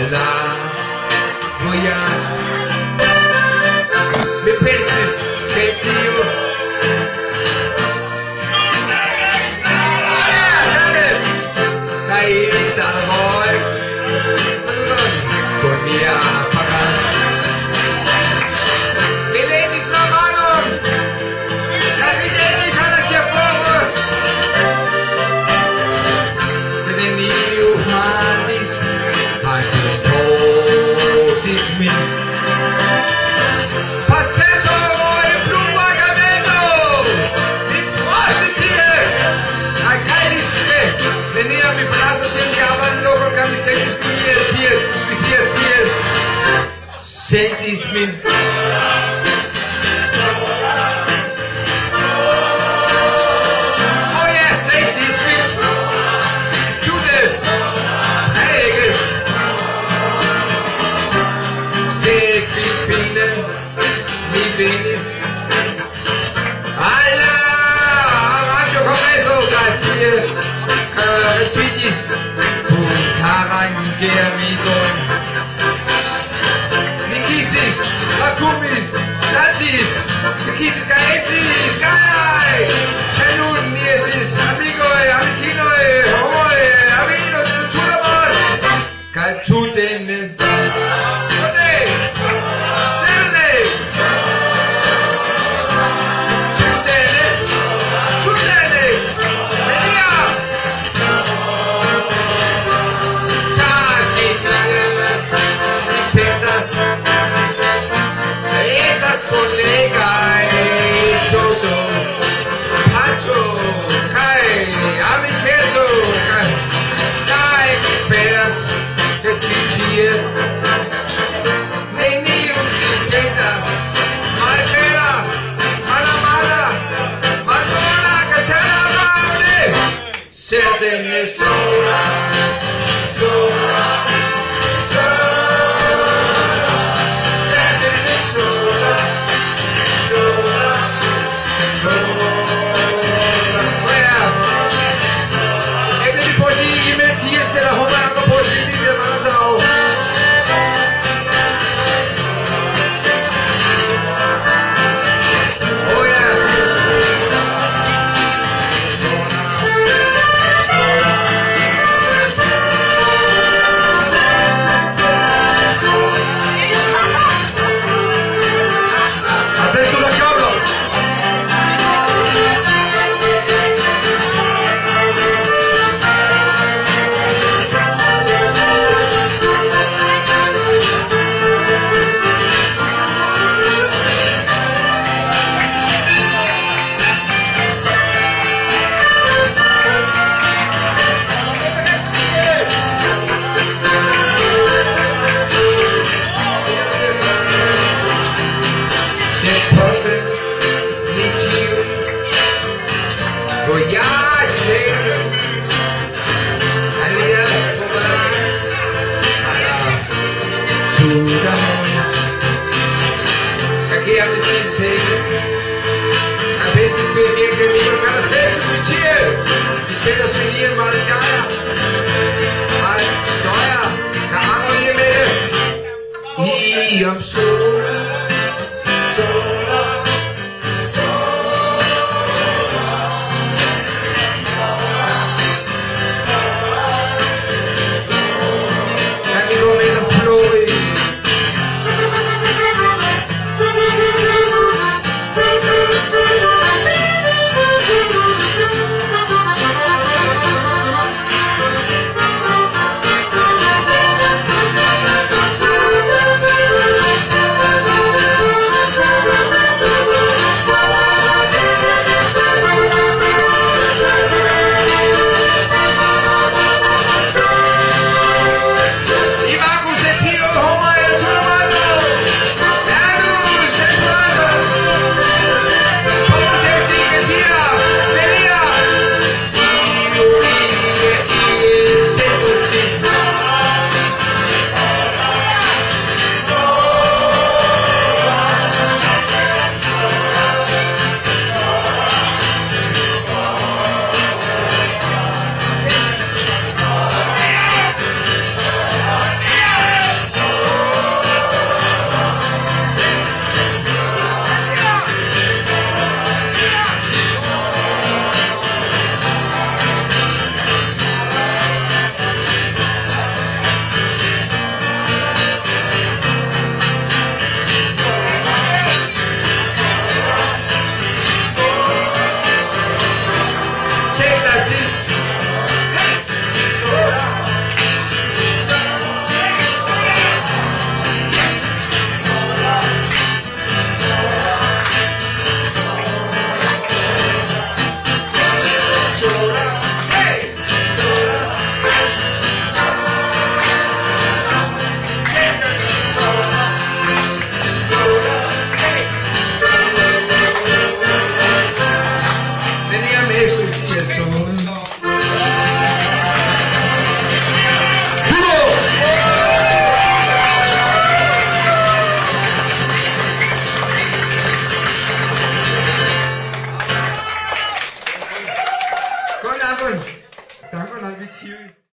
Allah, voyage. Med pensel skal til jo. Caíris al gol. Con mi apagar. Gelenis na manon. Nagidenis hacia fuego. Venir Johannes. Ein Todes min. Pastor im Blumenwagenmento. Mit Freude. Ein Caíris. Venía mi brazo, tenía loco camisetas, piel, piel. Sentis min. Oh yes, sentis min. Judas. Heges. Segvi pinnen. Mi venis. Alla! Avanti con eso, grazie. Tweeties. Karangermidon. Mikisis. Akumis. Nazis. Mikisis Gaesis. Gai. Kanun. Niesis. Amigoe. Amikinoe. Homoe. Amino. Tulamon. Kaltudenes. Sone. Serne. Tudenes. Tudenes. Menia. I'm so